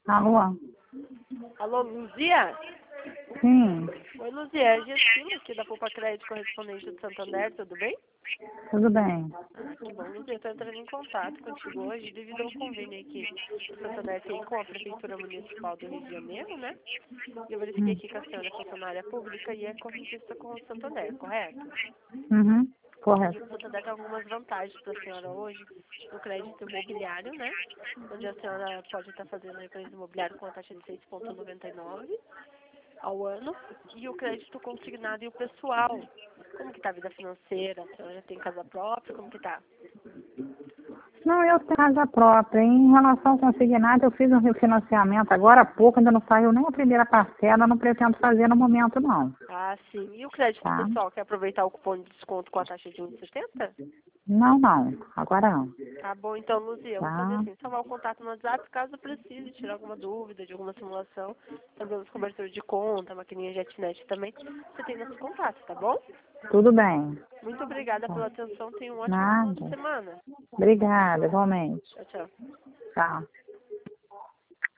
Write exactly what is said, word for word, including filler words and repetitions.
Alô? Alô, Luzia? Sim, Oi, Luzia, é a Gessila aqui da Poupa Crédito, correspondente do Santander, tudo bem? tudo bem. Ah, que bom, Luzia, estou entrando em contato contigo hoje devido ao convênio aí que o Santander tem com a Prefeitura Municipal do Rio de Janeiro, né? Eu verifiquei Hum. aqui que a senhora é funcionária pública e é correntista com o Santander, correto? Uhum, E correto. o Santander tem algumas vantagens para a senhora hoje no crédito imobiliário, né? Onde a senhora pode estar fazendo aí crédito imobiliário com a taxa de seis vírgula noventa e nove ao ano e o crédito consignado e o pessoal. Como que tá a vida financeira? A senhora tem casa própria? Como que tá? Não, eu tenho casa própria. Em relação ao consignado, eu fiz um refinanciamento agora há pouco, ainda não saiu nem a primeira parcela, não pretendo fazer no momento não, Ah, sim. E o crédito tá? pessoal? Quer aproveitar o cupom de desconto com a taxa de um vírgula setenta? Não, não, agora não, Tá bom, então, Luzia, eu vou fazer tá? assim, salvar o contato no WhatsApp, caso precise tirar alguma dúvida de alguma simulação, problemas de cobertura de conta, maquininha JetNet também, você tem nossos contatos, tá bom? Tudo bem. Muito obrigada Tá. pela atenção, tenha um ótimo final de Nada. semana. Obrigada, igualmente. Tchau, tchau. Tchau.